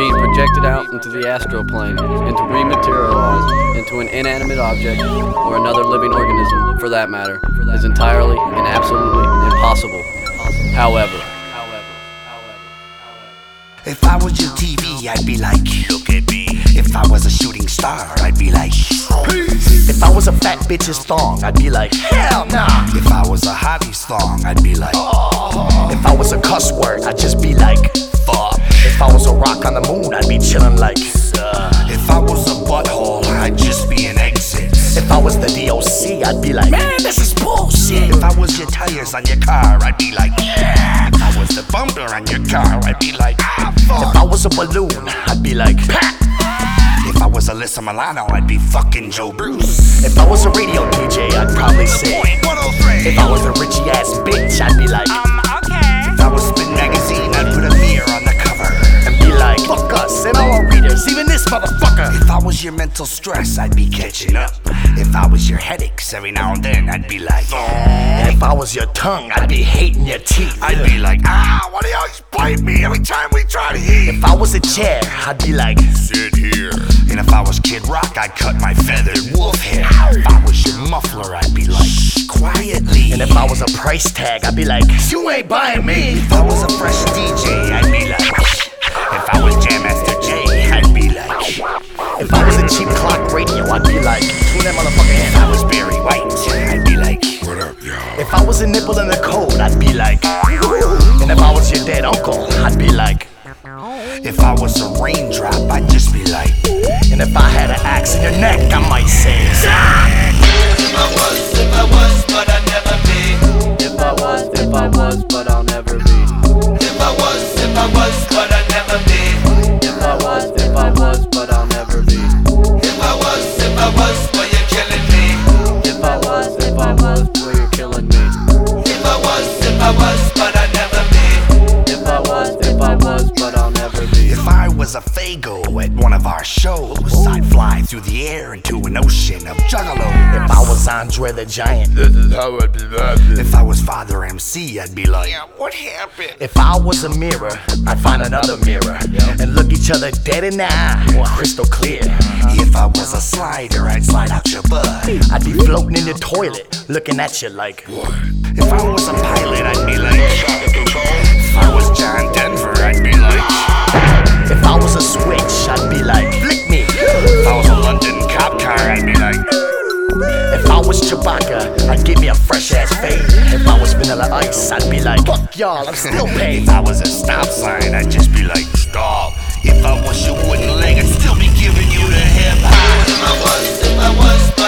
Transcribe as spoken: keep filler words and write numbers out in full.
being projected out into the astral plane and to rematerialize into an inanimate object or another living organism, for that matter, is entirely and absolutely impossible. However, if I was your T V, I'd be like, look at me. If I was a shooting star, I'd be like, peace. If I was a fat bitch's thong, I'd be like, hell nah. If I was a hottie's thong, I'd be like, oh. If I was a cuss word, I'd just be like, fuck. If I was a rock on the moon, I'd be chillin' like, uh. If I was a butthole, I'd just be an exit. If I was the D O C, I'd be like, man, this is bullshit. If I was your tires on your car, I'd be like, yeah. If I was the bumper on your car, I'd be like, ah, fuck. If I was a balloon, I'd be like, pat. If I was Alyssa Milano, I'd be fucking Joe Bruce. If I was a radio D J, I'd probably say, if I was a richy ass bitch, I'd be like, um, okay. If I was Spin Magazine, I'd put a mirror on the cover and be like, fuck us and all our readers, even this motherfucker. If I was your mental stress, I'd be catching up. If I was your headaches, every now and then, I'd be like, oh. And if I was your tongue, I'd be hating your teeth. I'd be like, ah, why do you always bite me every time we try to eat? If I was a chair, I'd be like, sit here. And if I was Kid Rock, I'd cut my feathered wolf hair. If I was your muffler, I'd be like, shh, quietly. And if I was a price tag, I'd be like, you ain't buying me. If I was a fresh D J, I'd be like, shh. If I was Jam Master Jay, I'd be like, shh. If I was a cheap clock radio, I'd be like, tune that motherfucker in. If I was Barry White, I'd be like, what up, y'all? If I was a nipple in the cold, I'd be like, and if I was your dead uncle, I'd be like, if I was a raindrop, I'd just be like, and if I had an axe in your neck, I might say, if I was, if I was, but I'd never be. If I was, if I was, but I'll never be. If I was, if I was, but I'd never be. If I was, if I was, but I'll never be. If I was, if I was, but you're killing me. If I was, if I was, but you're killing me. If I was, if I was, but I'd never be. If I was, if I was, but I'll never be. If I was a Fago at one of our shows, I'd fly through the air into an ocean of juggalos. If I was Andre the Giant, this is how I'd be. If I was Father M C, I'd be like, yeah, what happened? If I was a mirror, I'd find another mirror and look each other dead in the eye, crystal clear. If I was a slider, I'd slide out your butt. I'd be floating in the toilet, looking at you like, what? If I was a pilot, I'd be like, if I was John Denver, I'd be like, if I was a switch, I'd be like, flick me. If I was a London cop car, I'd be like, if I was Chewbacca, I'd give me a fresh ass fade. If I was Vanilla Ice, I'd be like, fuck y'all, I'm still paid. If I was a stop sign, I'd just be like, stop. If I was your wooden leg, I'd still be giving you the hip hop. If I was, if I was, but